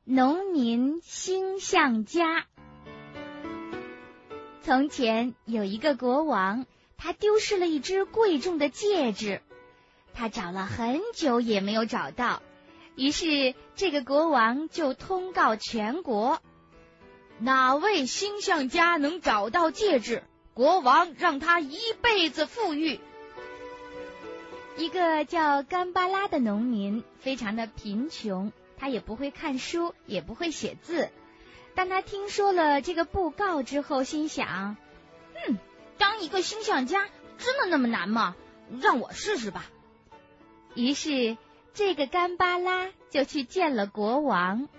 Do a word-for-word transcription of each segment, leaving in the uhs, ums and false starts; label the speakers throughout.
Speaker 1: 农民星象家。从前有一个国王，他丢失了一只贵重的戒指，他找了很久也没有找到，于是这个国王就通告全国，
Speaker 2: 哪位星象家能找到戒指，国王让他一辈子富裕。
Speaker 1: 一个叫甘巴拉的农民非常的贫穷，他也不会看书，也不会写字。当他听说了这个布告之后，心想，
Speaker 2: 嗯，当一个星象家真的那么难吗？让我试试吧。
Speaker 1: 于是这个甘巴拉就去见了国王。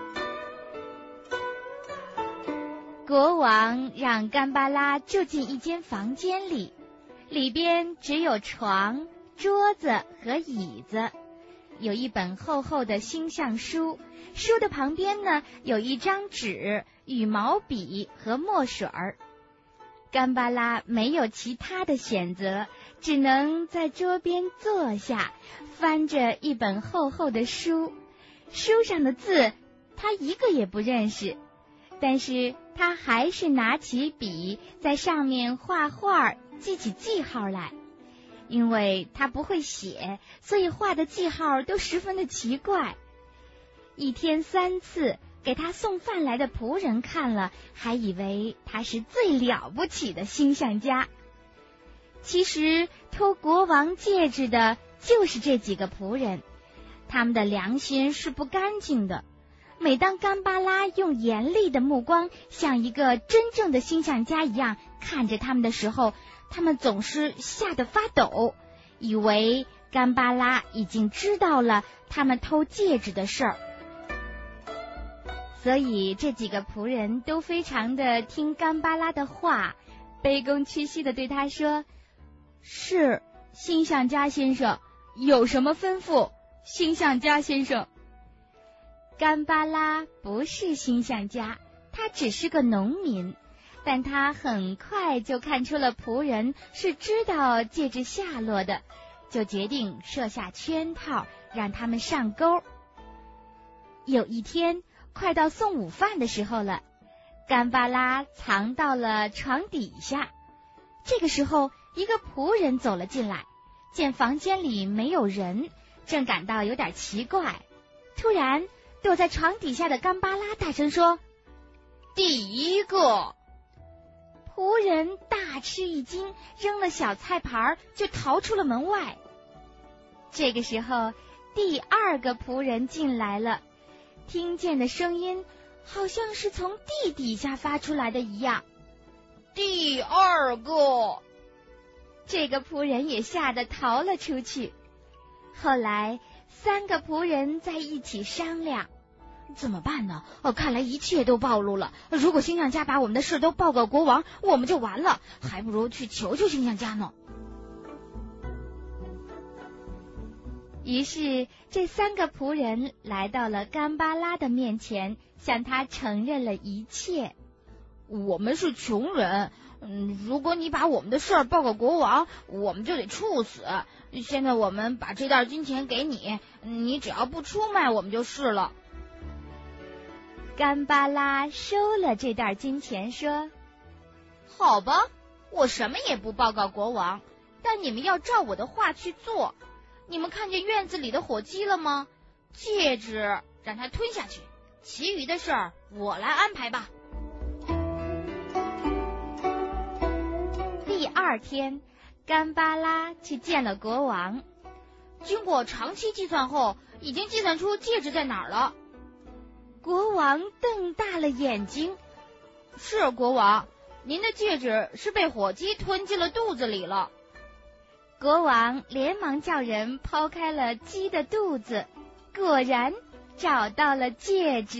Speaker 1: 国王让甘巴拉住进一间房间里，里边只有床、桌子和椅子，有一本厚厚的星象书，书的旁边呢有一张纸、羽毛笔和墨水儿。甘巴拉没有其他的选择，只能在桌边坐下，翻着一本厚厚的书，书上的字他一个也不认识，但是他还是拿起笔在上面画画，记起记号来。因为他不会写，所以画的记号都十分的奇怪。一天三次，给他送饭来的仆人看了，还以为他是最了不起的星象家。其实偷国王戒指的就是这几个仆人，他们的良心是不干净的。每当甘巴拉用严厉的目光像一个真正的星象家一样看着他们的时候，他们总是吓得发抖，以为甘巴拉已经知道了他们偷戒指的事儿。所以这几个仆人都非常的听甘巴拉的话，卑躬屈膝的对他说，
Speaker 2: 是，星象家先生，有什么吩咐？星象家先生。
Speaker 1: 甘巴拉不是星象家，他只是个农民，但他很快就看出了仆人是知道戒指下落的，就决定设下圈套，让他们上钩。有一天，快到送午饭的时候了，甘巴拉藏到了床底下。这个时候，一个仆人走了进来，见房间里没有人，正感到有点奇怪。突然，躲在床底下的甘巴拉大声说，
Speaker 2: 第一个。
Speaker 1: 仆人大吃一惊，扔了小菜盘就逃出了门外。这个时候，第二个仆人进来了，听见的声音好像是从地底下发出来的一样。
Speaker 2: 第二个。
Speaker 1: 这个仆人也吓得逃了出去。后来三个仆人在一起商量，
Speaker 2: 怎么办呢？哦，看来一切都暴露了。如果星象家把我们的事都报告国王，我们就完了，还不如去求求星象家呢。
Speaker 1: 于是这三个仆人来到了甘巴拉的面前，向他承认了一切。
Speaker 2: 我们是穷人，嗯，如果你把我们的事儿报告国王，我们就得处死。现在我们把这袋金钱给你，你只要不出卖我们就是了。
Speaker 1: 甘巴拉收了这袋金钱，说，
Speaker 2: 好吧，我什么也不报告国王，但你们要照我的话去做。你们看见院子里的火鸡了吗？戒指让它吞下去，其余的事儿我来安排吧。
Speaker 1: 第二天，甘巴拉去见了国王。
Speaker 2: 经过长期计算后，已经计算出戒指在哪儿了。
Speaker 1: 国王瞪大了眼睛，
Speaker 2: 是国王，您的戒指是被火鸡吞进了肚子里了。
Speaker 1: 国王连忙叫人剖开了鸡的肚子，果然找到了戒指。